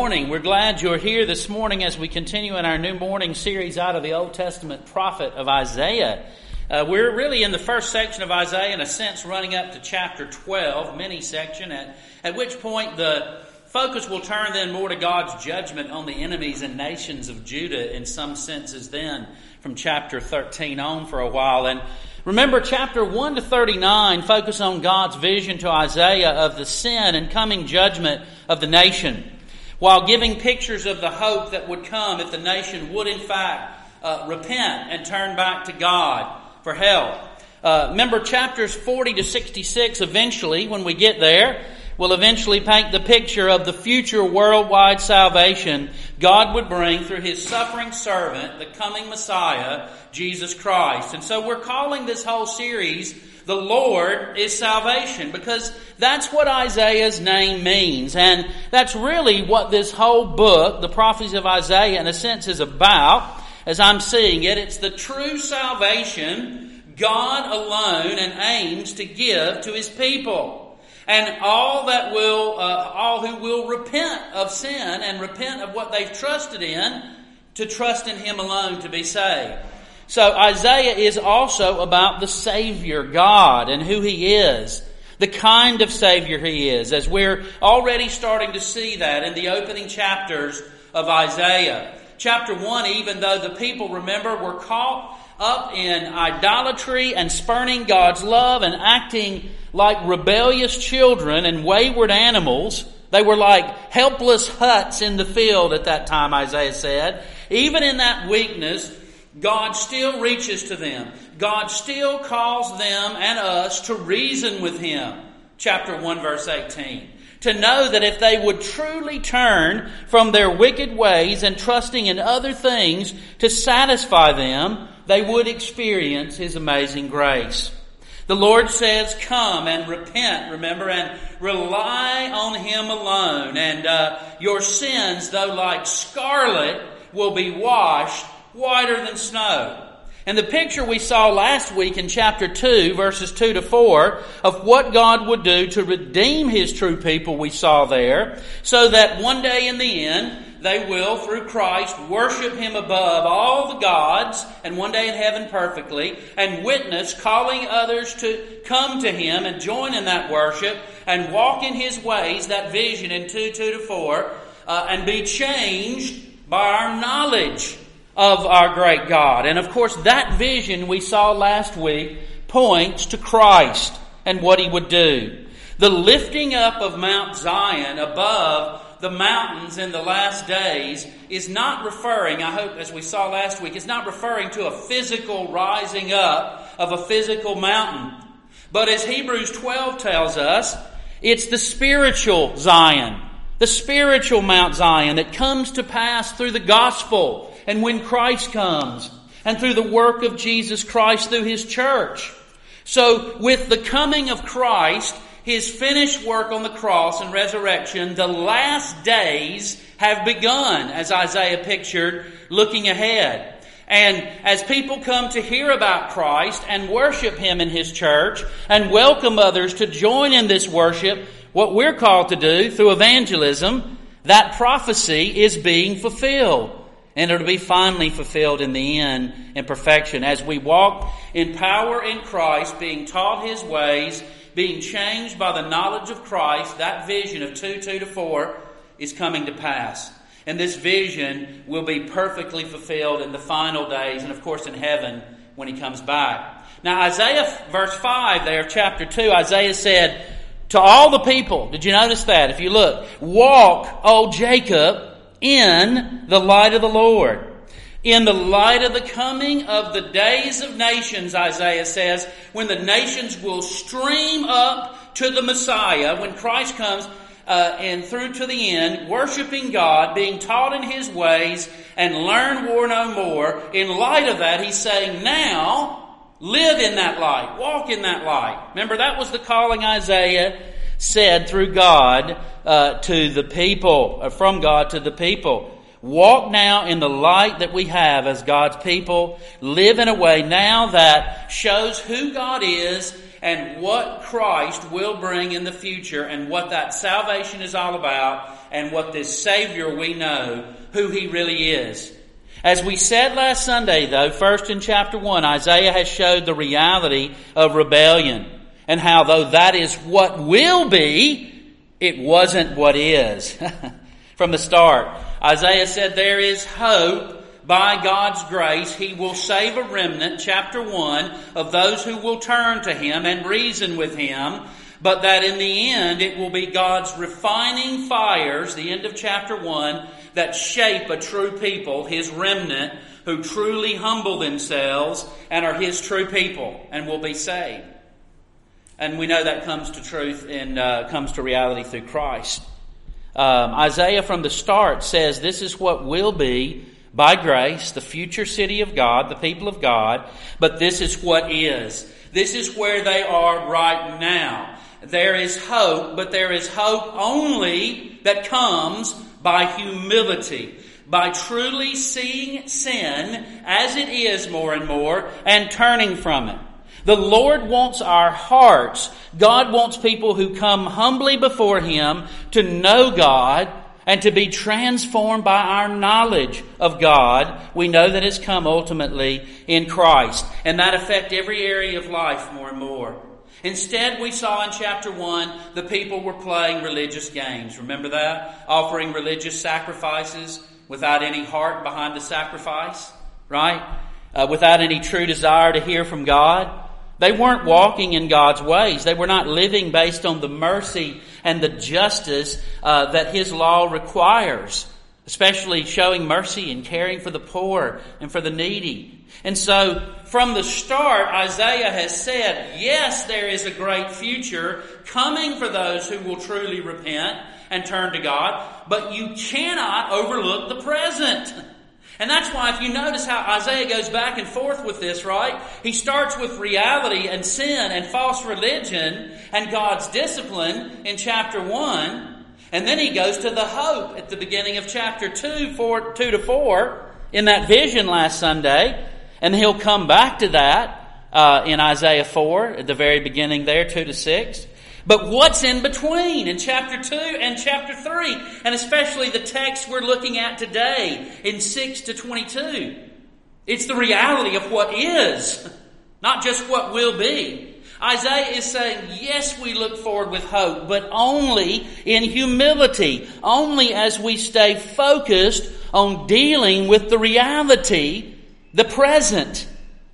morning. We're glad you're here this morning as we continue in our new morning series out of the Old Testament prophet of Isaiah. We're really in the first section of Isaiah, in a sense running up to chapter 12, mini section, at which point the focus will turn then more to God's judgment on the enemies and nations of Judah in some senses then, from chapter 13 on for a while. And remember, chapter 1 to 39 focus on God's vision to Isaiah of the sin and coming judgment of the nation, while giving pictures of the hope that would come if the nation would in fact repent and turn back to God for help. Remember, chapters 40 to 66 eventually, when we get there, will eventually paint the picture of the future worldwide salvation God would bring through His suffering servant, the coming Messiah, Jesus Christ. And so we're calling this whole series, The Lord is Salvation, because that's what Isaiah's name means. And that's really what this whole book, the prophecies of Isaiah, in a sense is about, as I'm seeing it. It's the true salvation God alone and aims to give to His people. And all who will repent of sin and repent of what they've trusted in, to trust in Him alone to be saved. So Isaiah is also about the Savior God and who He is, the kind of Savior He is, as we're already starting to see that in the opening chapters of Isaiah. Chapter 1, even though the people, remember, were caught up in idolatry and spurning God's love and acting like rebellious children and wayward animals. They were like helpless huts in the field at that time, Isaiah said. Even in that weakness, God still reaches to them. God still calls them and us to reason with Him. Chapter 1, verse 18. To know that if they would truly turn from their wicked ways and trusting in other things to satisfy them, they would experience His amazing grace. The Lord says, come and repent, remember, and rely on Him alone. And your sins, though like scarlet, will be washed whiter than snow. And the picture we saw last week in chapter 2, verses 2 to 4, of what God would do to redeem His true people, we saw there, so that one day in the end, they will, through Christ, worship Him above all the gods, and one day in heaven perfectly, and witness, calling others to come to Him and join in that worship, and walk in His ways, that vision in 2 to 4, and be changed by our knowledge of our great God. And of course, that vision we saw last week points to Christ and what He would do. The lifting up of Mount Zion above the mountains in the last days is not referring, I hope as we saw last week, it's not referring to a physical rising up of a physical mountain. But as Hebrews 12 tells us, it's the spiritual Zion, the spiritual Mount Zion that comes to pass through the gospel and when Christ comes, and through the work of Jesus Christ through His church. So with the coming of Christ, His finished work on the cross and resurrection, the last days have begun, as Isaiah pictured, looking ahead. And as people come to hear about Christ and worship Him in His church and welcome others to join in this worship, what we're called to do through evangelism, that prophecy is being fulfilled. And it'll be finally fulfilled in the end in perfection as we walk in power in Christ, being taught His ways, being changed by the knowledge of Christ. That vision of 2 to 4 is coming to pass. And this vision will be perfectly fulfilled in the final days and of course in heaven when He comes back. Now Isaiah, verse 5 there, chapter 2, Isaiah said to all the people, did you notice that? If you look, walk, O Jacob, in the light of the Lord. In the light of the coming of the days of nations, Isaiah says, when the nations will stream up to the Messiah, when Christ comes and through to the end, worshiping God, being taught in His ways, and learn war no more. In light of that, He's saying, now, live in that light, walk in that light. Remember, that was the calling Isaiah said through God to the people, from God to the people. Walk now in the light that we have as God's people. Live in a way now that shows who God is and what Christ will bring in the future and what that salvation is all about and what this Savior we know, who He really is. As we said last Sunday, though, first in chapter 1, Isaiah has showed the reality of rebellion and how, though that is what will be, it wasn't what is. From the start, Isaiah said there is hope. By God's grace, He will save a remnant, chapter 1, of those who will turn to Him and reason with Him, but that in the end it will be God's refining fires, the end of chapter 1, that shape a true people, His remnant, who truly humble themselves and are His true people and will be saved. And we know that comes to truth and comes to reality through Christ. Isaiah from the start says this is what will be, by grace, the future city of God, the people of God, but this is what is. This is where they are right now. There is hope, but there is hope only that comes by humility, by truly seeing sin as it is more and more and turning from it. The Lord wants our hearts. God wants people who come humbly before Him to know God and to be transformed by our knowledge of God. We know that has come ultimately in Christ. And that affects every area of life more and more. Instead, we saw in chapter 1, the people were playing religious games. Remember that? Offering religious sacrifices without any heart behind the sacrifice. Right? Without any true desire to hear from God. They weren't walking in God's ways. They were not living based on the mercy and the justice that His law requires, especially showing mercy and caring for the poor and for the needy. And so, from the start, Isaiah has said, yes, there is a great future coming for those who will truly repent and turn to God, but you cannot overlook the present. And that's why if you notice how Isaiah goes back and forth with this, right? He starts with reality and sin and false religion and God's discipline in chapter 1. And then he goes to the hope at the beginning of chapter 2 to 4 in that vision last Sunday. And he'll come back to that in Isaiah 4 at the very beginning there, 2 to 6. But what's in between in chapter 2 and chapter 3? And especially the text we're looking at today in 6 to 22. It's the reality of what is, not just what will be. Isaiah is saying, yes, we look forward with hope, but only in humility. Only as we stay focused on dealing with the reality, the present.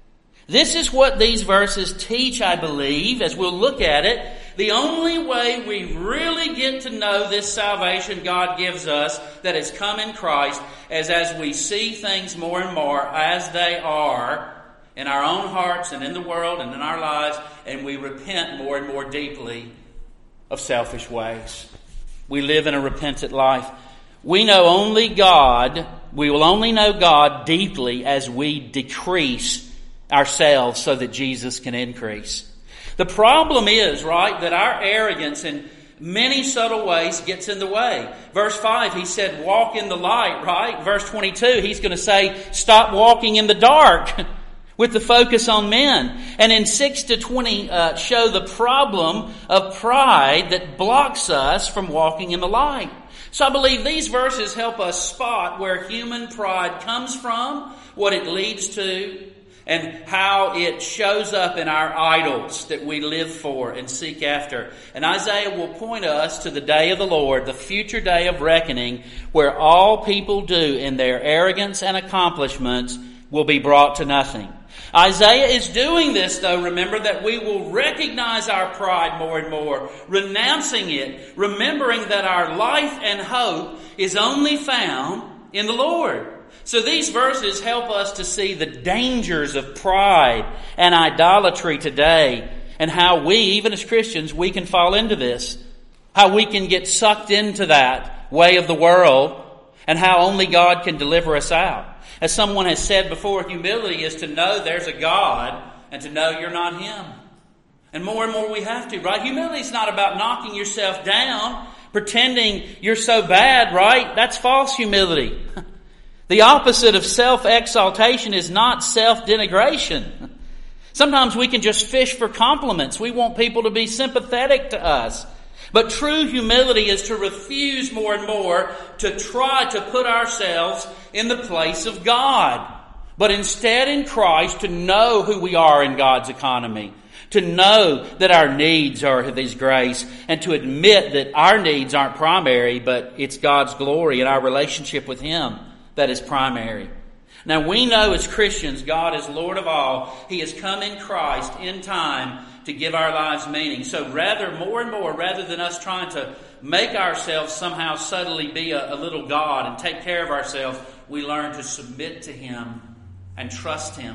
This is what these verses teach, I believe, as we'll look at it. The only way we really get to know this salvation God gives us that has come in Christ is as we see things more and more as they are in our own hearts and in the world and in our lives, and we repent more and more deeply of selfish ways. We live in a repentant life. We know only God, we will only know God deeply as we decrease ourselves so that Jesus can increase. The problem is, right, that our arrogance in many subtle ways gets in the way. Verse 5, he said, walk in the light, right? Verse 22, he's going to say, stop walking in the dark with the focus on men. And in 6 to 20, show the problem of pride that blocks us from walking in the light. So I believe these verses help us spot where human pride comes from, what it leads to, and how it shows up in our idols that we live for and seek after. And Isaiah will point us to the day of the Lord, the future day of reckoning, where all people do in their arrogance and accomplishments will be brought to nothing. Isaiah is doing this, though, remember, that we will recognize our pride more and more, renouncing it, remembering that our life and hope is only found in the Lord. So these verses help us to see the dangers of pride and idolatry today and how we, even as Christians, we can fall into this. How we can get sucked into that way of the world and how only God can deliver us out. As someone has said before, humility is to know there's a God and to know you're not Him. And more we have to, right? Humility is not about knocking yourself down, pretending you're so bad, right? That's false humility. The opposite of self-exaltation is not self-denigration. Sometimes we can just fish for compliments. We want people to be sympathetic to us. But true humility is to refuse more and more to try to put ourselves in the place of God. But instead in Christ to know who we are in God's economy. To know that our needs are His grace. And to admit that our needs aren't primary, but it's God's glory and our relationship with Him that is primary. Now we know as Christians God is Lord of all. He has come in Christ in time to give our lives meaning. So more and more, rather than us trying to make ourselves somehow subtly be a little God and take care of ourselves, we learn to submit to Him and trust Him.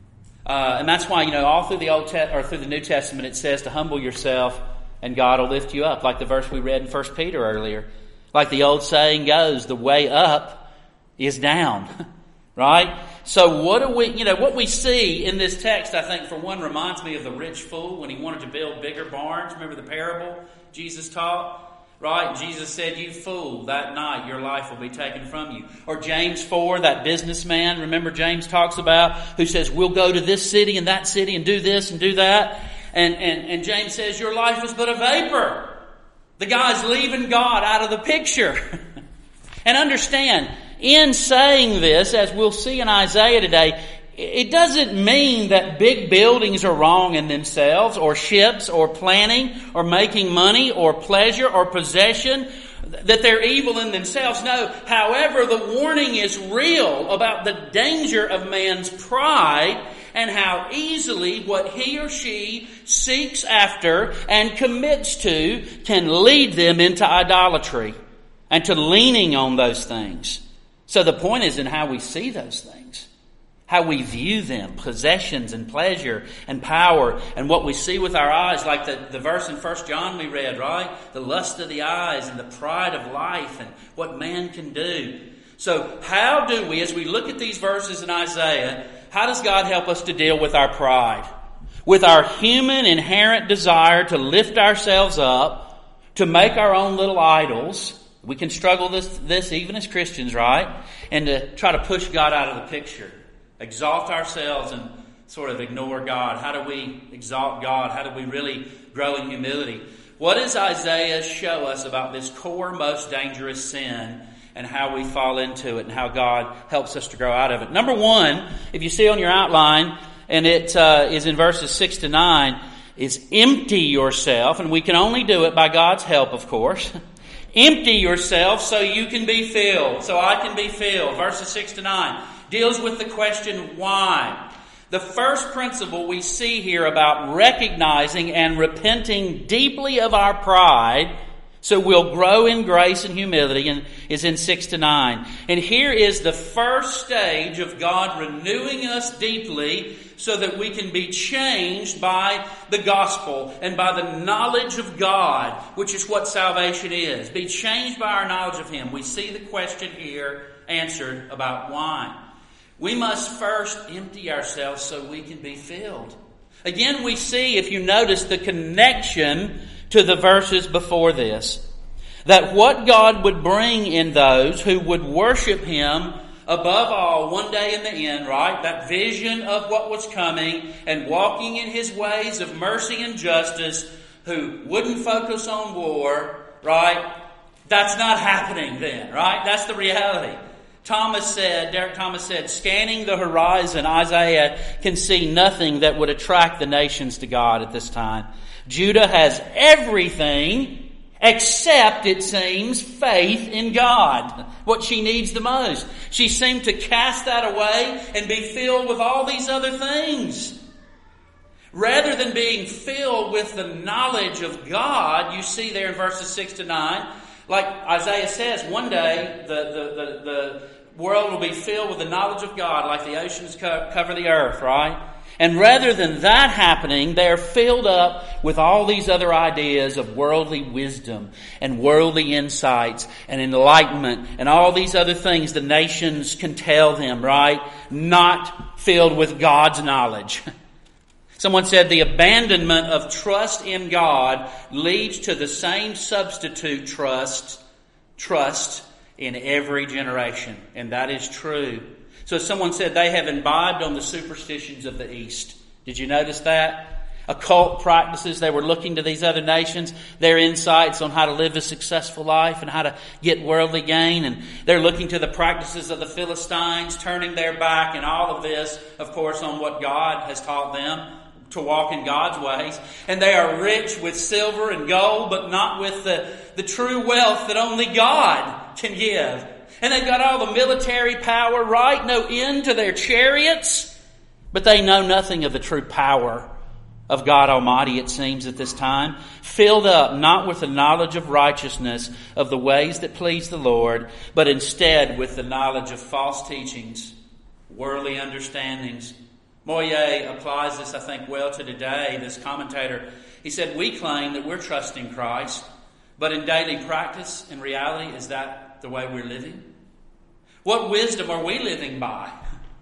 And that's why, all through through the New Testament it says to humble yourself and God will lift you up, like the verse we read in 1 Peter earlier. Like the old saying goes, the way up is down. Right? So what we see in this text, I think, for one, reminds me of the rich fool when he wanted to build bigger barns. Remember the parable Jesus taught? Right? Jesus said, you fool, that night your life will be taken from you. Or James 4, that businessman, remember James talks about, who says, we'll go to this city and that city and do this and do that. And James says, your life is but a vapor. The guy's leaving God out of the picture. And understand, in saying this, as we'll see in Isaiah today, it doesn't mean that big buildings are wrong in themselves, or ships, or planning, or making money, or pleasure, or possession, that they're evil in themselves. No, however, the warning is real about the danger of man's pride and how easily what he or she seeks after and commits to can lead them into idolatry and to leaning on those things. So the point is in how we see those things, how we view them, possessions and pleasure and power, and what we see with our eyes, like the verse in 1 John we read, right? The lust of the eyes and the pride of life and what man can do. So how do we, as we look at these verses in Isaiah, how does God help us to deal with our pride? With our human inherent desire to lift ourselves up, to make our own little idols. We can struggle this even as Christians, right? And to try to push God out of the picture. Exalt ourselves and sort of ignore God. How do we exalt God? How do we really grow in humility? What does Isaiah show us about this core, most dangerous sin and how we fall into it and how God helps us to grow out of it? Number one, if you see on your outline, and it is in verses 6 to 9, is empty yourself. And we can only do it by God's help, of course. Empty yourself so you can be filled, so I can be filled. Verses 6 to 9 deals with the question, why? The first principle we see here about recognizing and repenting deeply of our pride so we'll grow in grace and humility and is in 6 to 9. And here is the first stage of God renewing us deeply so that we can be changed by the gospel and by the knowledge of God, which is what salvation is. Be changed by our knowledge of Him. We see the question here answered about why. We must first empty ourselves so we can be filled. Again, we see, if you notice, the connection to the verses before this. That what God would bring in those who would worship Him above all one day in the end, right? That vision of what was coming and walking in His ways of mercy and justice, who wouldn't focus on war, right? That's not happening then, right? That's the reality. Derek Thomas said, scanning the horizon, Isaiah can see nothing that would attract the nations to God at this time. Judah has everything except, it seems, faith in God. What she needs the most. She seemed to cast that away and be filled with all these other things. Rather than being filled with the knowledge of God, you see there in verses 6 to 9, like Isaiah says, one day the world will be filled with the knowledge of God like the oceans cover the earth, right? And rather than that happening, they're filled up with all these other ideas of worldly wisdom and worldly insights and enlightenment and all these other things the nations can tell them, right? Not filled with God's knowledge. Someone said the abandonment of trust in God leads to the same substitute trust in every generation. And that is true. So someone said they have imbibed on the superstitions of the East. Did you notice that? Occult practices. They were looking to these other nations, their insights on how to live a successful life and how to get worldly gain. And they're looking to the practices of the Philistines, turning their back and all of this, of course, on what God has taught them to walk in God's ways. And they are rich with silver and gold, but not with the true wealth that only God can give. And they've got all the military power, right? No end to their chariots. But they know nothing of the true power of God Almighty, it seems, at this time. Filled up not with the knowledge of righteousness, of the ways that please the Lord, but instead with the knowledge of false teachings, worldly understandings. Moye applies this, I think, well to today. This commentator, he said, we claim that we're trusting Christ, but in daily practice, in reality, is that the way we're living? What wisdom are we living by?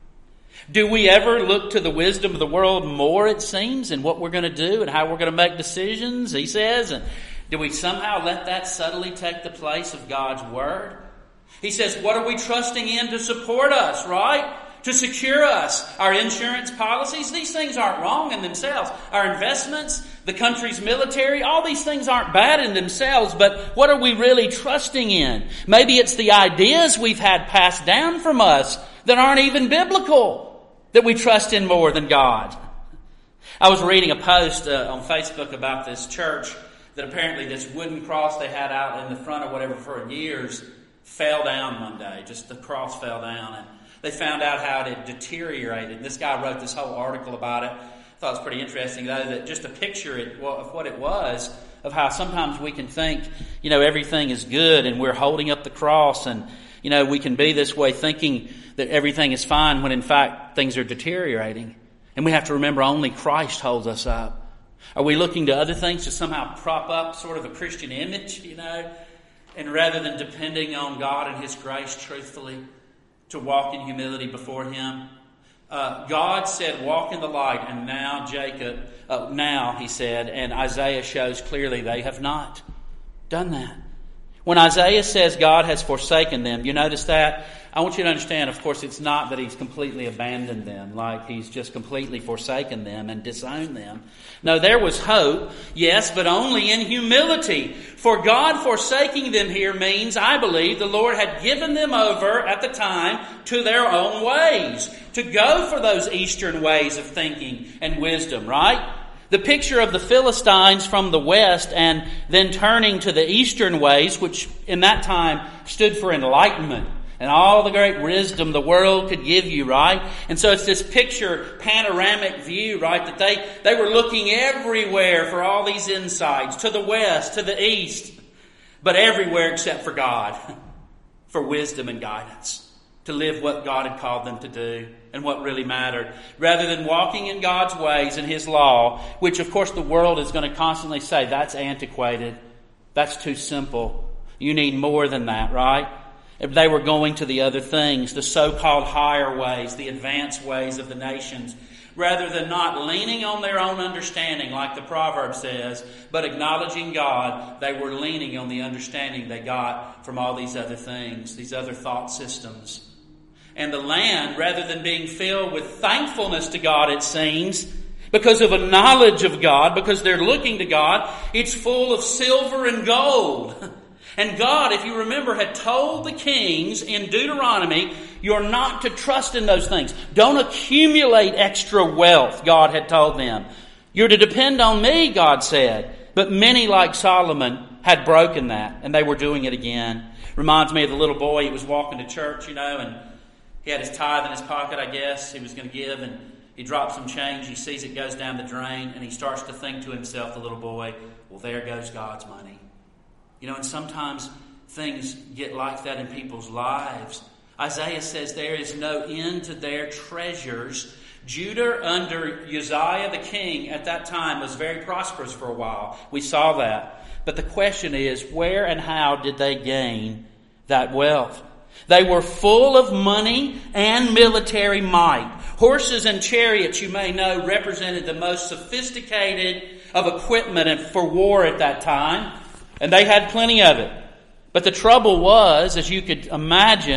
Do we ever look to the wisdom of the world more, it seems, in what we're going to do and how we're going to make decisions, he says? And do we somehow let that subtly take the place of God's Word? He says, what are we trusting in to support us, right? To secure us? Our insurance policies? These things aren't wrong in themselves. Our investments, the country's military, all these things aren't bad in themselves, but what are we really trusting in? Maybe it's the ideas we've had passed down from us that aren't even biblical, that we trust in more than God. I was reading a post on Facebook about this church that apparently this wooden cross they had out in the front or whatever for years fell down one day. Just the cross fell down, and they found out how it had deteriorated. And this guy wrote this whole article about it. I thought it was pretty interesting, though, that just to picture it, of what it was, of how sometimes we can think, everything is good and we're holding up the cross, and, we can be this way thinking that everything is fine when in fact things are deteriorating. And we have to remember only Christ holds us up. Are we looking to other things to somehow prop up sort of a Christian image, and rather than depending on God and His grace truthfully to walk in humility before Him? God said, walk in the light, and now He said, and Isaiah shows clearly they have not done that. When Isaiah says God has forsaken them, you notice that? I want you to understand, of course, it's not that He's completely abandoned them, like He's just completely forsaken them and disowned them. No, there was hope, yes, but only in humility. For God forsaking them here means, I believe, the Lord had given them over at the time to their own ways, to go for those Eastern ways of thinking and wisdom, right? The picture of the Philistines from the west and then turning to the Eastern ways, which in that time stood for enlightenment and all the great wisdom the world could give you, right? And so it's this picture, panoramic view, right? That they were looking everywhere for all these insights, to the west, to the east, but everywhere except for God, for wisdom and guidance, to live what God had called them to do and what really mattered, rather than walking in God's ways and His law, which of course the world is going to constantly say, that's antiquated, that's too simple, you need more than that, right? If they were going to the other things, the so-called higher ways, the advanced ways of the nations, rather than not leaning on their own understanding like the proverb says, but acknowledging God, they were leaning on the understanding they got from all these other things, these other thought systems. And the land, rather than being filled with thankfulness to God, it seems, because of a knowledge of God, because they're looking to God, it's full of silver and gold. And God, if you remember, had told the kings in Deuteronomy, you're not to trust in those things. Don't accumulate extra wealth, God had told them. You're to depend on me, God said. But many, like Solomon, had broken that, and they were doing it again. Reminds me of the little boy, he was walking to church, and he had his tithe in his pocket, I guess. He was going to give, and he drops some change. He sees it goes down the drain, and he starts to think to himself, the little boy, well, there goes God's money. And sometimes things get like that in people's lives. Isaiah says there is no end to their treasures. Judah under Uzziah the king at that time was very prosperous for a while. We saw that. But the question is, where and how did they gain that wealth? They were full of money and military might. Horses and chariots, you may know, represented the most sophisticated of equipment for war at that time. And they had plenty of it. But the trouble was, as you could imagine,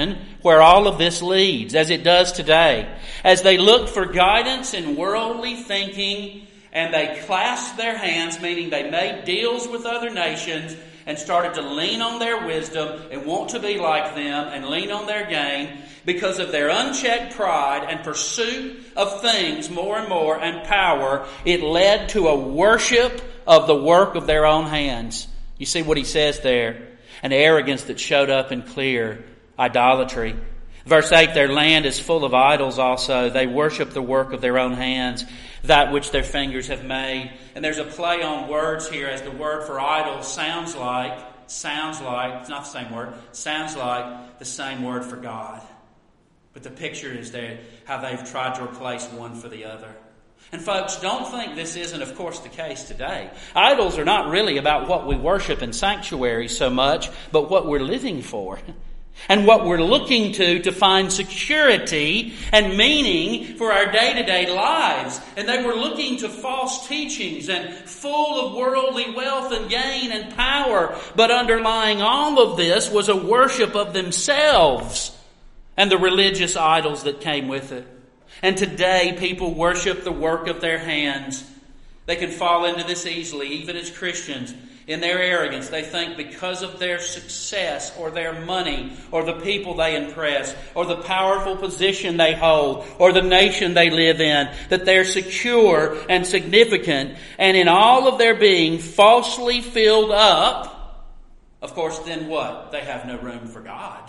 where all of this leads, as it does today. As they looked for guidance in worldly thinking, and they clasped their hands, meaning they made deals with other nations, and started to lean on their wisdom and want to be like them and lean on their gain, because of their unchecked pride and pursuit of things more and more and power, it led to a worship of the work of their own hands. You see what he says there? An arrogance that showed up in clear idolatry. Verse 8, their land is full of idols also. They worship the work of their own hands, that which their fingers have made. And there's a play on words here, as the word for idol sounds like, it's not the same word, sounds like the same word for God. But the picture is there, how they've tried to replace one for the other. And folks, don't think this isn't, of course, the case today. Idols are not really about what we worship in sanctuaries so much, but what we're living for. And what we're looking to find security and meaning for our day-to-day lives. And they were looking to false teachings and full of worldly wealth and gain and power. But underlying all of this was a worship of themselves and the religious idols that came with it. And today people worship the work of their hands. They can fall into this easily, even as Christians. In their arrogance, they think because of their success or their money or the people they impress or the powerful position they hold or the nation they live in, that they're secure and significant, and in all of their being falsely filled up. Of course, then what? They have no room for God.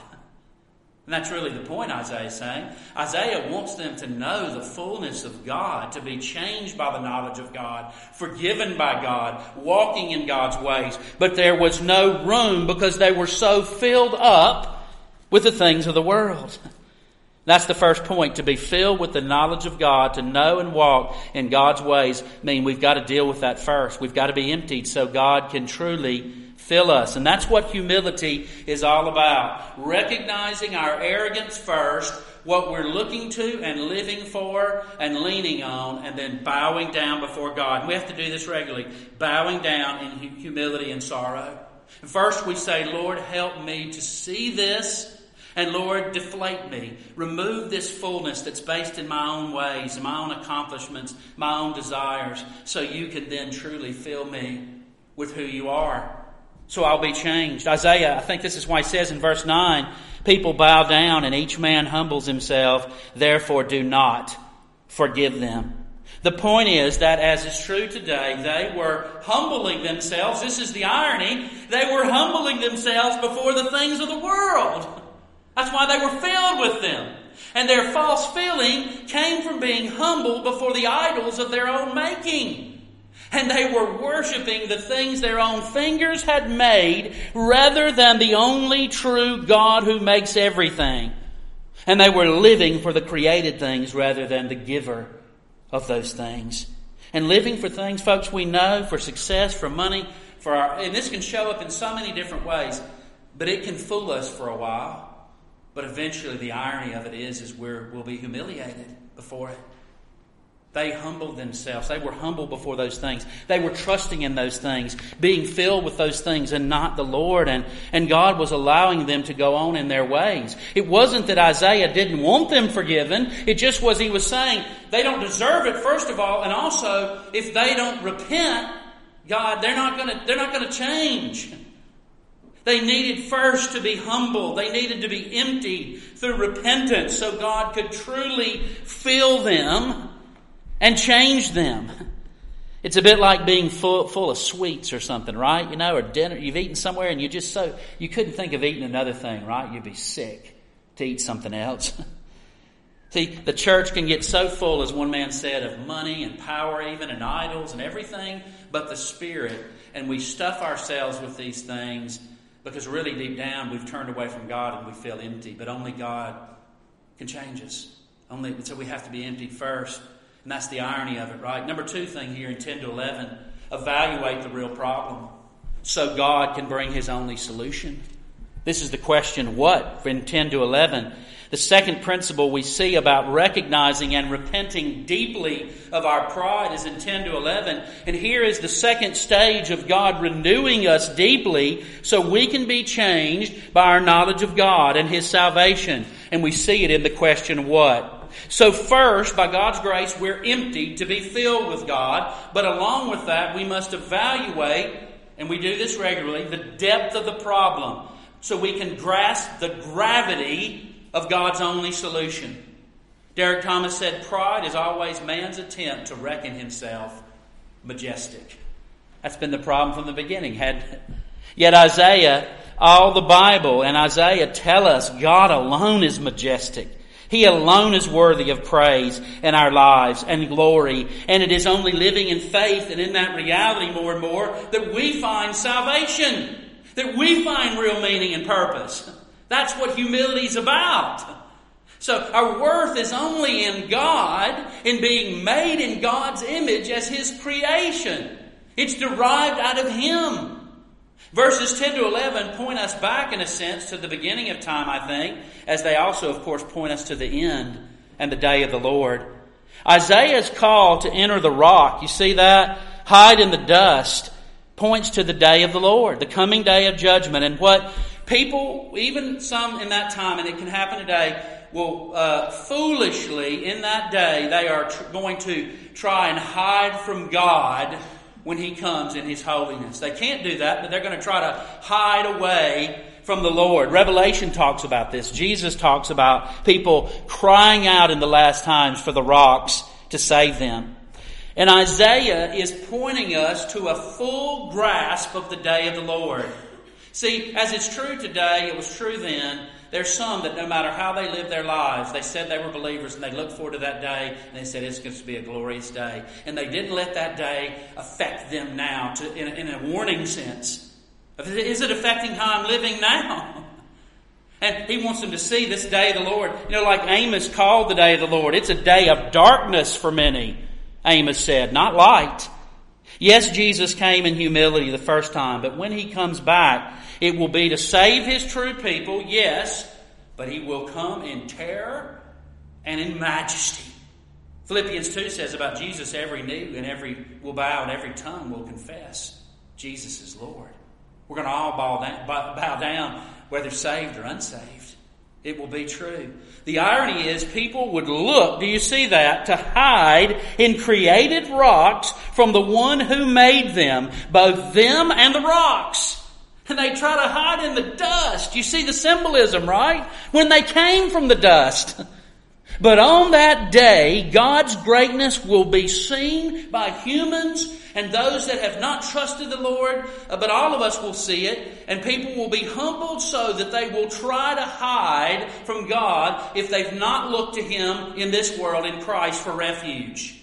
And that's really the point Isaiah is saying. Isaiah wants them to know the fullness of God, to be changed by the knowledge of God, forgiven by God, walking in God's ways. But there was no room because they were so filled up with the things of the world. That's the first point. To be filled with the knowledge of God, to know and walk in God's ways, mean we've got to deal with that first. We've got to be emptied so God can truly fill us. And that's what humility is all about. Recognizing our arrogance first, what we're looking to and living for and leaning on, and then bowing down before God. And we have to do this regularly. Bowing down in humility and sorrow. And first we say, Lord, help me to see this. And Lord, deflate me. Remove this fullness that's based in my own ways, my own accomplishments, my own desires, so you can then truly fill me with who you are. So I'll be changed. Isaiah, I think this is why he says in verse 9, people bow down and each man humbles himself, therefore do not forgive them. The point is that, as is true today, they were humbling themselves. This is the irony. They were humbling themselves before the things of the world. That's why they were filled with them. And their false feeling came from being humbled before the idols of their own making. And they were worshiping the things their own fingers had made rather than the only true God who makes everything. And they were living for the created things rather than the giver of those things. And living for things, folks, we know, for success, for money, and this can show up in so many different ways, but it can fool us for a while. But eventually the irony of it is we'll be humiliated before it. They humbled themselves. They were humble before those things. They were trusting in those things, being filled with those things and not the Lord. And God was allowing them to go on in their ways. It wasn't that Isaiah didn't want them forgiven. It just was he was saying they don't deserve it, first of all. And also, if they don't repent, God, they're not going to change. They needed first to be humble. They needed to be emptied through repentance so God could truly fill them and change them. It's a bit like being full of sweets or something, right? You know, or dinner. You've eaten somewhere and you couldn't think of eating another thing, right? You'd be sick to eat something else. See, the church can get so full, as one man said, of money and power even and idols and everything but the Spirit. And we stuff ourselves with these things because really deep down we've turned away from God and we feel empty. But only God can change us. So we have to be emptied first. And that's the irony of it, right? Number 2 thing here in 10 to 11, evaluate the real problem so God can bring His only solution. This is the question, what? In 10 to 11, The second principle we see about recognizing and repenting deeply of our pride is in 10 to 11. And here is the second stage of God renewing us deeply so we can be changed by our knowledge of God and His salvation. And we see it in the question, what? So first, by God's grace, we're emptied to be filled with God. But along with that, we must evaluate, and we do this regularly, the depth of the problem so we can grasp the gravity of God's only solution. Derek Thomas said, pride is always man's attempt to reckon himself majestic. That's been the problem from the beginning. Yet Isaiah, all the Bible and Isaiah tell us God alone is majestic. He alone is worthy of praise in our lives and glory. And it is only living in faith and in that reality more and more that we find salvation, that we find real meaning and purpose. That's what humility is about. So our worth is only in God, in being made in God's image as His creation. It's derived out of Him. Verses 10 to 11 point us back, in a sense, to the beginning of time, I think, as they also, of course, point us to the end and the day of the Lord. Isaiah's call to enter the rock, you see that? Hide in the dust, points to the day of the Lord, the coming day of judgment. And what people, even some in that time, and it can happen today, will foolishly, in that day, they are going to try and hide from God when He comes in His holiness. They can't do that, but they're going to try to hide away from the Lord. Revelation talks about this. Jesus talks about people crying out in the last times for the rocks to save them. And Isaiah is pointing us to a full grasp of the day of the Lord. See, as it's true today, it was true then, there's some that no matter how they live their lives, they said they were believers and they looked forward to that day and they said it's going to be a glorious day. And they didn't let that day affect them now in a warning sense. Is it affecting how I'm living now? And He wants them to see this day of the Lord. You know, like Amos called the day of the Lord, it's a day of darkness for many, Amos said, not light. Yes, Jesus came in humility the first time, but when He comes back, it will be to save His true people, yes, but He will come in terror and in majesty. Philippians 2 says about Jesus, every knee and every will bow and every tongue will confess Jesus is Lord. We're going to all bow down, whether saved or unsaved. It will be true. The irony is people would look, do you see that, to hide in created rocks from the one who made them, both them and the rocks. And they try to hide in the dust. You see the symbolism, right? When they came from the dust. But on that day, God's greatness will be seen by humans and those that have not trusted the Lord. But all of us will see it. And people will be humbled so that they will try to hide from God if they've not looked to Him in this world in Christ for refuge.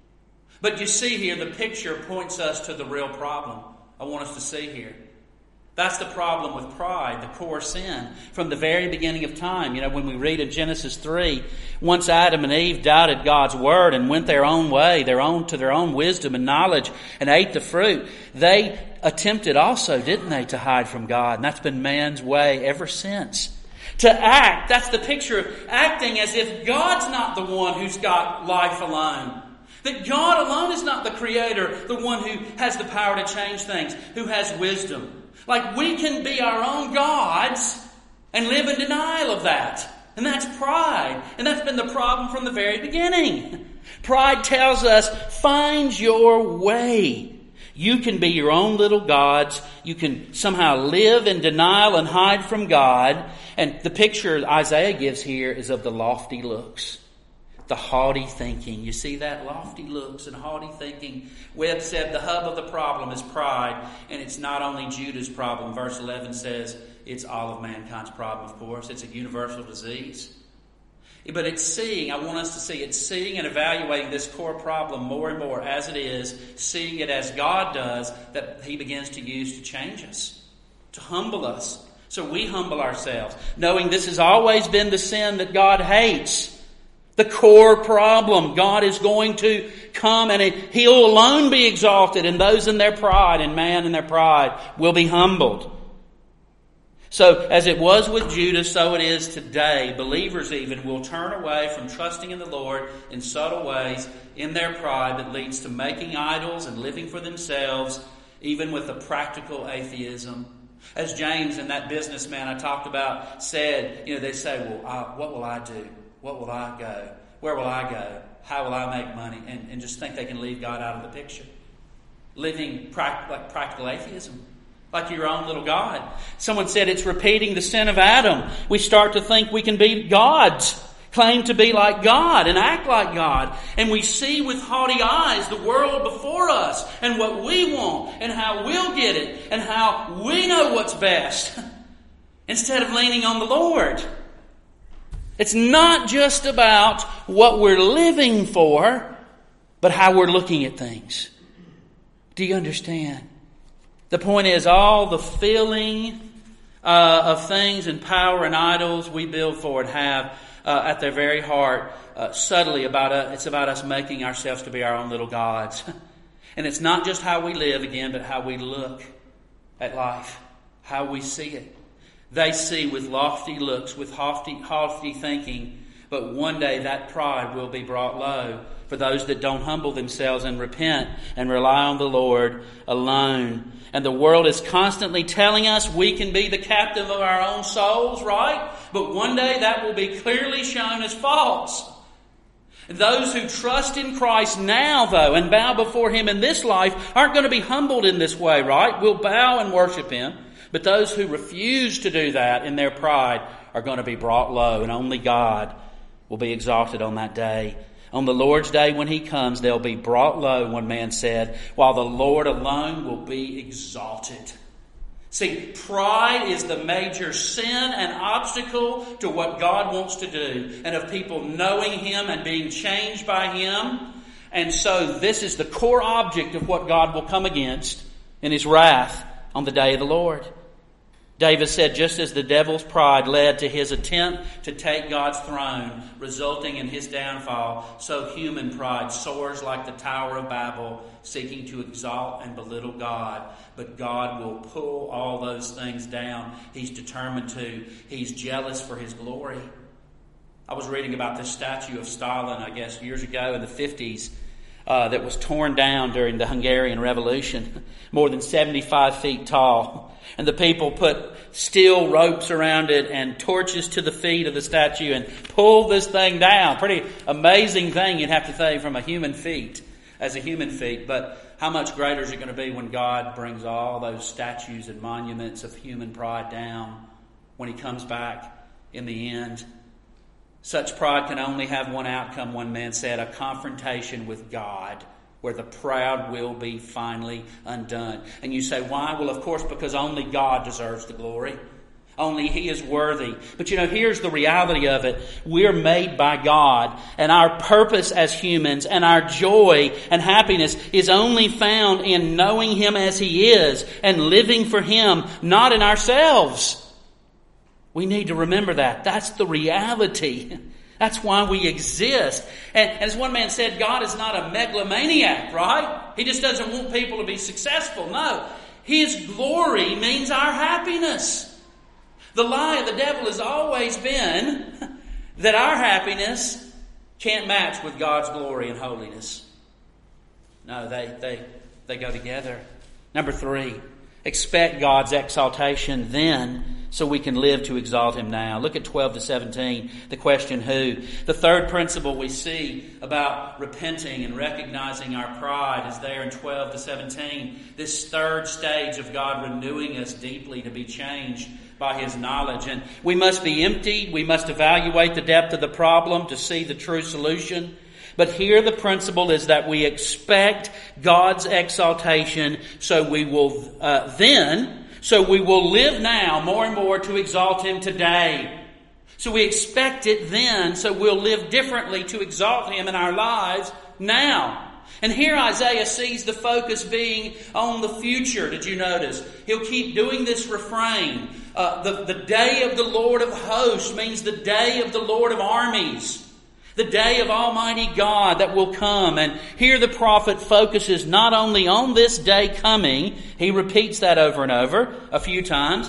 But you see here, the picture points us to the real problem I want us to see here. That's the problem with pride, the core sin, from the very beginning of time. You know, when we read in Genesis 3, once Adam and Eve doubted God's word and went their own way, to their own wisdom and knowledge, and ate the fruit, they attempted also, didn't they, to hide from God? And that's been man's way ever since. To act, that's the picture of acting as if God's not the one who's got life alone. That God alone is not the creator, the one who has the power to change things, who has wisdom. Like we can be our own gods and live in denial of that. And that's pride. And that's been the problem from the very beginning. Pride tells us, find your way. You can be your own little gods. You can somehow live in denial and hide from God. And the picture Isaiah gives here is of the lofty looks. The haughty thinking. You see that? Lofty looks and haughty thinking. Webb said the hub of the problem is pride. And it's not only Judah's problem. Verse 11 says it's all of mankind's problem, of course. It's a universal disease. But it's seeing, I want us to see, it's seeing and evaluating this core problem more and more as it is, seeing it as God does, that He begins to use to change us, to humble us. So we humble ourselves, knowing this has always been the sin that God hates. The core problem. God is going to come and He'll alone be exalted, and those in their pride and man in their pride will be humbled. So, as it was with Judah, so it is today. Believers even will turn away from trusting in the Lord in subtle ways in their pride that leads to making idols and living for themselves, even with a practical atheism. As James and that businessman I talked about said, they say, well, what will I do? What will I go? Where will I go? How will I make money? And just think they can leave God out of the picture. Living like practical atheism. Like your own little God. Someone said it's repeating the sin of Adam. We start to think we can be gods, claim to be like God and act like God. And we see with haughty eyes the world before us and what we want and how we'll get it and how we know what's best instead of leaning on the Lord. It's not just about what we're living for, but how we're looking at things. Do you understand? The point is, all the filling of things and power and idols we build for and have at their very heart, subtly it's about us making ourselves to be our own little gods. And it's not just how we live again, but how we look at life, how we see it. They see with lofty looks, with haughty thinking, but one day that pride will be brought low for those that don't humble themselves and repent and rely on the Lord alone. And the world is constantly telling us we can be the captive of our own souls, right? But one day that will be clearly shown as false. Those who trust in Christ now, though, and bow before Him in this life aren't going to be humbled in this way, right? We'll bow and worship Him. But those who refuse to do that in their pride are going to be brought low, and only God will be exalted on that day. On the Lord's day when He comes, they'll be brought low, one man said, while the Lord alone will be exalted. See, pride is the major sin and obstacle to what God wants to do, and of people knowing Him and being changed by Him. And so this is the core object of what God will come against in His wrath on the day of the Lord. David said, just as the devil's pride led to his attempt to take God's throne, resulting in his downfall, so human pride soars like the Tower of Babel, seeking to exalt and belittle God. But God will pull all those things down. He's determined to. He's jealous for His glory. I was reading about this statue of Stalin, I guess, years ago in the 50s, that was torn down during the Hungarian Revolution, more than 75 feet tall. And the people put steel ropes around it and torches to the feet of the statue and pulled this thing down. Pretty amazing thing, you'd have to say, from a human feet, as a human feat. But how much greater is it going to be when God brings all those statues and monuments of human pride down when He comes back in the end? Such pride can only have one outcome, one man said, a confrontation with God, where the proud will be finally undone. And you say, why? Well, of course, because only God deserves the glory. Only He is worthy. But here's the reality of it. We're made by God, and our purpose as humans and our joy and happiness is only found in knowing Him as He is and living for Him, not in ourselves. We need to remember that. That's the reality. That's why we exist. And as one man said, God is not a megalomaniac, right? He just doesn't want people to be successful. No. His glory means our happiness. The lie of the devil has always been that our happiness can't match with God's glory and holiness. No, they go together. Number 3, expect God's exaltation then, so we can live to exalt Him now. Look at 12 to 17, the question who. The third principle we see about repenting and recognizing our pride is there in 12 to 17. This third stage of God renewing us deeply to be changed by His knowledge. And we must be emptied. We must evaluate the depth of the problem to see the true solution. But here the principle is that we expect God's exaltation, so we will live now more and more to exalt Him today. So we expect it then, so we'll live differently to exalt Him in our lives now. And here Isaiah sees the focus being on the future. Did you notice? He'll keep doing this refrain. The day of the Lord of hosts means the day of the Lord of armies. The day of Almighty God that will come. And here the prophet focuses not only on this day coming, he repeats that over and over a few times,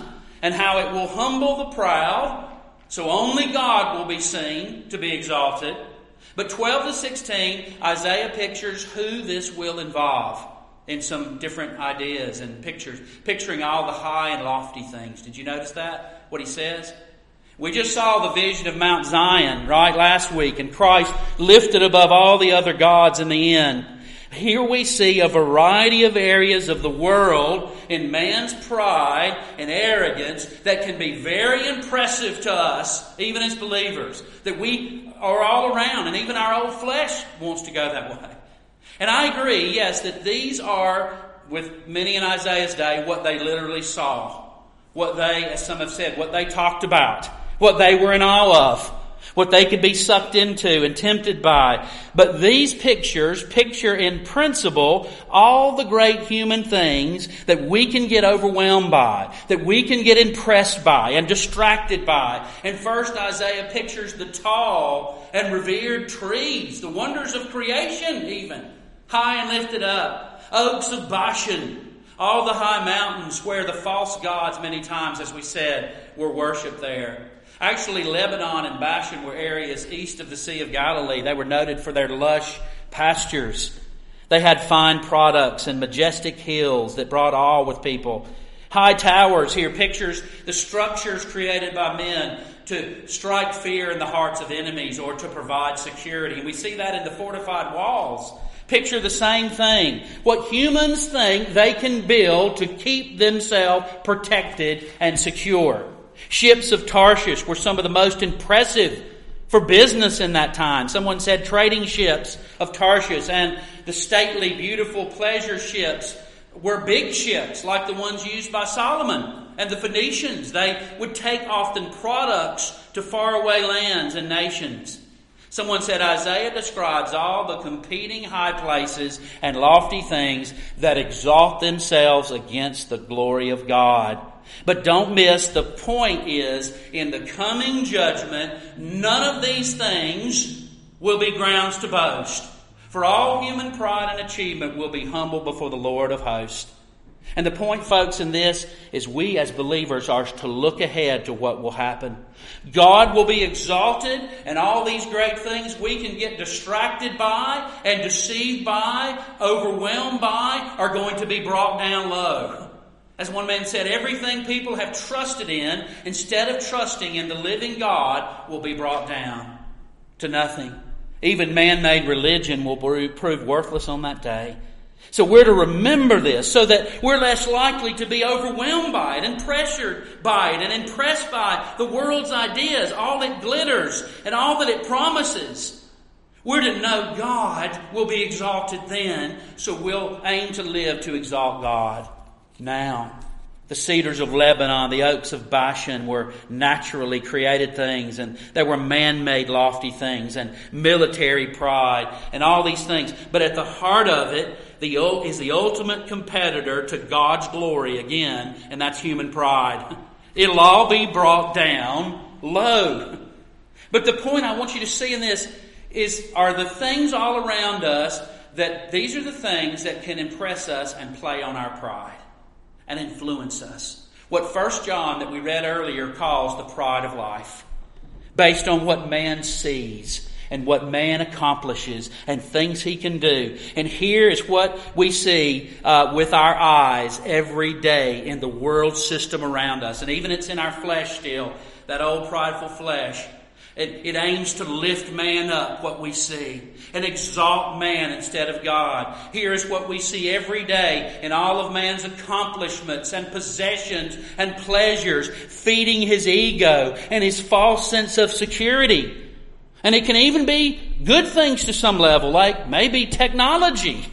and how it will humble the proud, so only God will be seen to be exalted. But 12 to 16, Isaiah pictures who this will involve in some different ideas and pictures, picturing all the high and lofty things. Did you notice that, what he says? We just saw the vision of Mount Zion, right, last week, and Christ lifted above all the other gods in the end. Here we see a variety of areas of the world in man's pride and arrogance that can be very impressive to us, even as believers, that we are all around, and even our old flesh wants to go that way. And I agree, yes, that these are, with many in Isaiah's day, what they literally saw. What they, as some have said, what they talked about. What they were in awe of. What they could be sucked into and tempted by. But these pictures picture in principle all the great human things that we can get overwhelmed by, that we can get impressed by and distracted by. And first Isaiah pictures the tall and revered trees, the wonders of creation even, high and lifted up, oaks of Bashan, all the high mountains where the false gods many times, as we said, were worshipped there. Actually, Lebanon and Bashan were areas east of the Sea of Galilee. They were noted for their lush pastures. They had fine products and majestic hills that brought awe with people. High towers here pictures the structures created by men to strike fear in the hearts of enemies or to provide security. And we see that in the fortified walls. Picture the same thing. What humans think they can build to keep themselves protected and secure. Ships of Tarshish were some of the most impressive for business in that time. Someone said trading ships of Tarshish and the stately, beautiful pleasure ships were big ships like the ones used by Solomon and the Phoenicians. They would take often products to faraway lands and nations. Someone said Isaiah describes all the competing high places and lofty things that exalt themselves against the glory of God. But don't miss, the point is, in the coming judgment, none of these things will be grounds to boast. For all human pride and achievement will be humble before the Lord of hosts. And the point, folks, in this is we as believers are to look ahead to what will happen. God will be exalted, and all these great things we can get distracted by and deceived by, overwhelmed by, are going to be brought down low. As one man said, everything people have trusted in, instead of trusting in the living God, will be brought down to nothing. Even man-made religion will prove worthless on that day. So we're to remember this so that we're less likely to be overwhelmed by it and pressured by it and impressed by the world's ideas, all it glitters and all that it promises. We're to know God will be exalted then, so we'll aim to live to exalt God now. The cedars of Lebanon, the oaks of Bashan were naturally created things, and they were man-made lofty things and military pride and all these things. But at the heart of it is the ultimate competitor to God's glory again, and that's human pride. It'll all be brought down low. But the point I want you to see in this are the things all around us that these are the things that can impress us and play on our pride and influence us. What 1 John that we read earlier calls the pride of life, based on what man sees and what man accomplishes and things he can do. And here is what we see with our eyes every day in the world system around us. And even it's in our flesh still, that old prideful flesh. It aims to lift man up, what we see, and exalt man instead of God. Here is what we see every day in all of man's accomplishments and possessions and pleasures, feeding his ego and his false sense of security. And it can even be good things to some level, like maybe technology.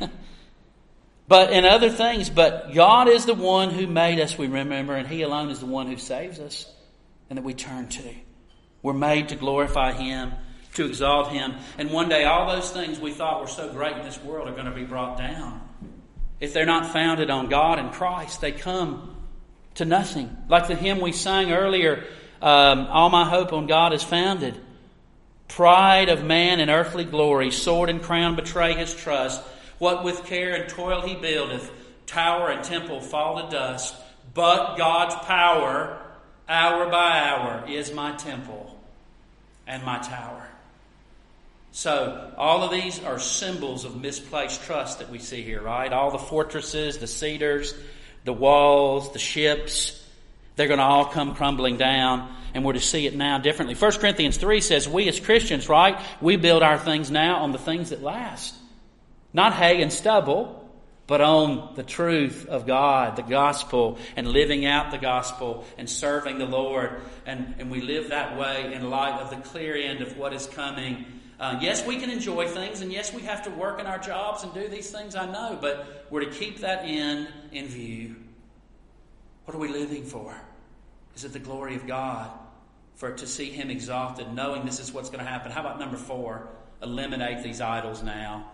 But in other things, but God is the one who made us, we remember, and He alone is the one who saves us and that we turn to. We're made to glorify Him, to exalt Him. And one day all those things we thought were so great in this world are going to be brought down. If they're not founded on God and Christ, they come to nothing. Like the hymn we sang earlier, all my hope on God is founded. Pride of man and earthly glory, sword and crown betray his trust. What with care and toil he buildeth, tower and temple fall to dust. But God's power hour by hour, is my temple and my tower. So all of these are symbols of misplaced trust that we see here, right? All the fortresses, the cedars, the walls, the ships, they're going to all come crumbling down, and we're to see it now differently. 1 Corinthians 3 says we as Christians, right, we build our things now on the things that last. Not hay and stubble, but on the truth of God, the gospel, and living out the gospel and serving the Lord. And we live that way in light of the clear end of what is coming. Yes, we can enjoy things, and yes, we have to work in our jobs and do these things, I know, but we're to keep that end in view. What are we living for? Is it the glory of God? For to see Him exalted, knowing this is what's going to happen. How about number 4? Eliminate these idols now.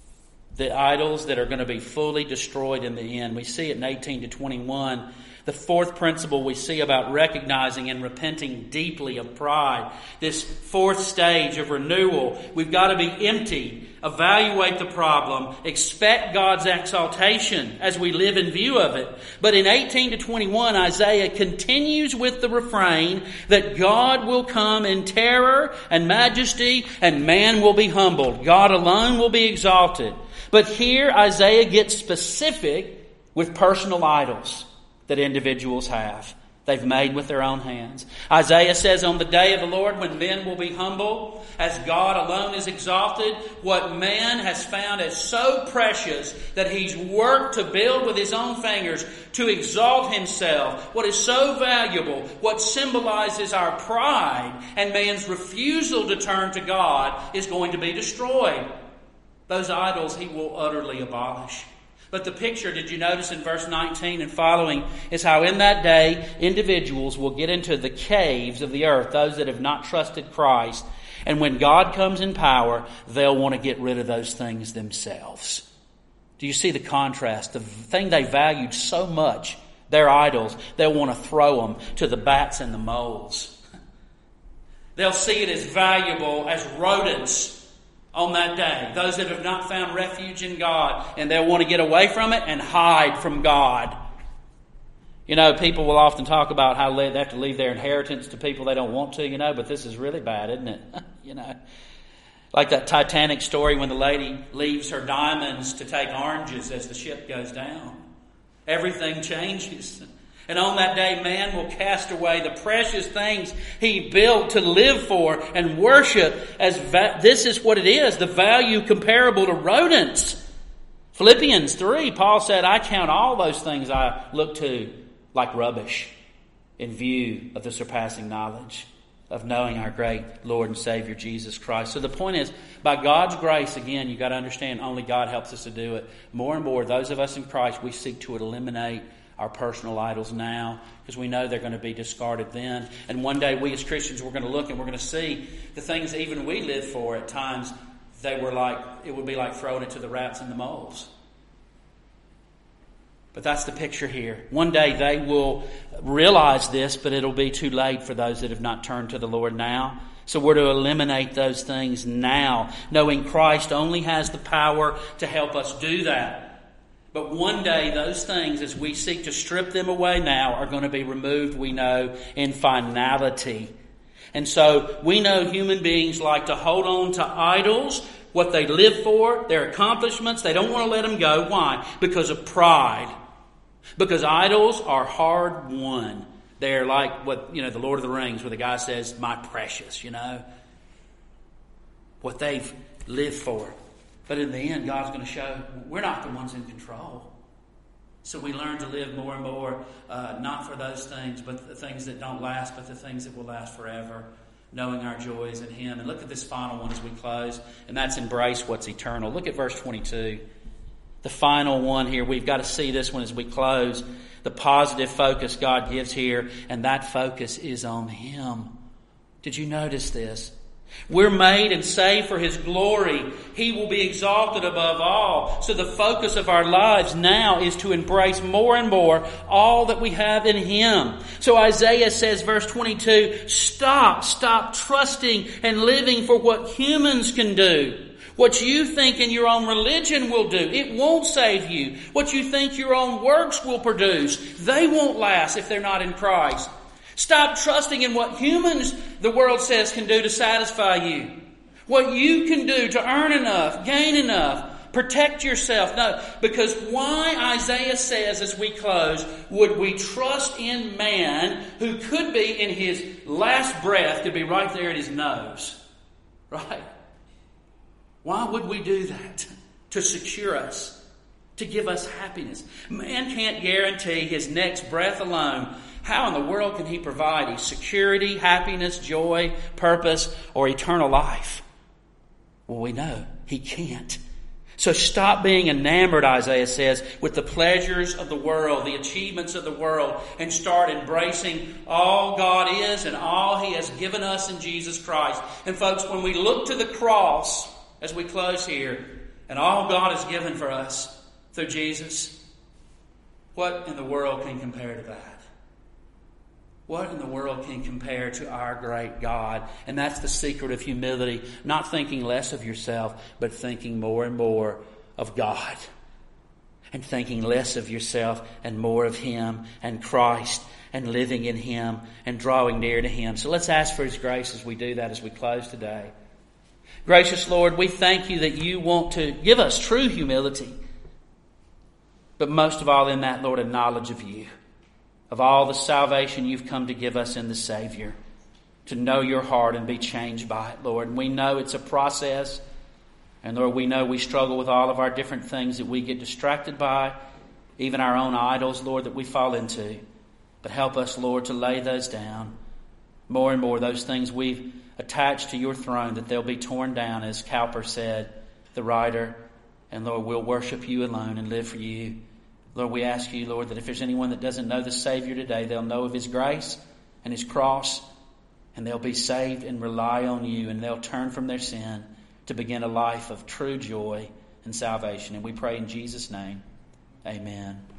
The idols that are going to be fully destroyed in the end. We see it in 18 to 21. The fourth principle we see about recognizing and repenting deeply of pride. This fourth stage of renewal. We've got to be empty, evaluate the problem, expect God's exaltation as we live in view of it. But in 18 to 21, Isaiah continues with the refrain that God will come in terror and majesty and man will be humbled. God alone will be exalted. But here Isaiah gets specific with personal idols that individuals have. They've made with their own hands. Isaiah says on the day of the Lord when men will be humble, as God alone is exalted, what man has found as so precious that he's worked to build with his own fingers to exalt himself, what is so valuable, what symbolizes our pride and man's refusal to turn to God, is going to be destroyed. Those idols He will utterly abolish. But the picture, did you notice in verse 19 and following, is how in that day individuals will get into the caves of the earth, those that have not trusted Christ. And when God comes in power, they'll want to get rid of those things themselves. Do you see the contrast? The thing they valued so much, their idols, they'll want to throw them to the bats and the moles. They'll see it as valuable as rodents on that day, those that have not found refuge in God, and they'll want to get away from it and hide from God. You know, people will often talk about how they have to leave their inheritance to people they don't want to, but this is really bad, isn't it? Like that Titanic story when the lady leaves her diamonds to take oranges as the ship goes down. Everything changes. And on that day, man will cast away the precious things he built to live for and worship as this is what it is, the value comparable to rodents. Philippians 3, Paul said, I count all those things I look to like rubbish in view of the surpassing knowledge of knowing our great Lord and Savior Jesus Christ. So the point is, by God's grace, again, you've got to understand only God helps us to do it. More and more, those of us in Christ, we seek to eliminate our personal idols now, because we know they're going to be discarded then. And one day we as Christians, we're going to look and we're going to see the things that even we live for at times, it would be like throwing it to the rats and the moles. But that's the picture here. One day they will realize this, but it'll be too late for those that have not turned to the Lord now. So we're to eliminate those things now, knowing Christ only has the power to help us do that. But one day those things, as we seek to strip them away now, are going to be removed, we know, in finality. And so we know human beings like to hold on to idols, what they live for, their accomplishments. They don't want to let them go. Why? Because of pride. Because idols are hard won. They're like what, the Lord of the Rings, where the guy says, my precious, what they've lived for. But in the end, God's going to show we're not the ones in control. So we learn to live more and more, not for those things, but the things that don't last, but the things that will last forever, knowing our joys in Him. And look at this final one as we close, and that's embrace what's eternal. Look at verse 22. The final one here, we've got to see this one as we close. The positive focus God gives here, and that focus is on Him. Did you notice this? We're made and saved for His glory. He will be exalted above all. So the focus of our lives now is to embrace more and more all that we have in Him. So Isaiah says, verse 22, stop trusting and living for what humans can do. What you think in your own religion will do, it won't save you. What you think your own works will produce, they won't last if they're not in Christ. Stop trusting in what humans, the world says, can do to satisfy you. What you can do to earn enough, gain enough, protect yourself. No, because why, Isaiah says as we close, would we trust in man who could be in his last breath, could be right there at his nose? Right? Why would we do that? To secure us, to give us happiness. Man can't guarantee his next breath alone. How in the world can he provide his security, happiness, joy, purpose, or eternal life? Well, we know he can't. So stop being enamored, Isaiah says, with the pleasures of the world, the achievements of the world, and start embracing all God is and all He has given us in Jesus Christ. And folks, when we look to the cross as we close here, and all God has given for us through Jesus, what in the world can compare to that? What in the world can compare to our great God? And that's the secret of humility. Not thinking less of yourself, but thinking more and more of God. And thinking less of yourself and more of Him and Christ and living in Him and drawing near to Him. So let's ask for His grace as we do that as we close today. Gracious Lord, we thank You that You want to give us true humility. But most of all in that, Lord, a knowledge of You. Of all the salvation You've come to give us in the Savior. To know Your heart and be changed by it, Lord. And we know it's a process. And Lord, we know we struggle with all of our different things that we get distracted by. Even our own idols, Lord, that we fall into. But help us, Lord, to lay those down. More and more, those things we've attached to Your throne, that they'll be torn down, as Cowper said, the writer. And Lord, we'll worship You alone and live for You. Lord, we ask You, Lord, that if there's anyone that doesn't know the Savior today, they'll know of His grace and His cross, and they'll be saved and rely on You, and they'll turn from their sin to begin a life of true joy and salvation. And we pray in Jesus' name, amen.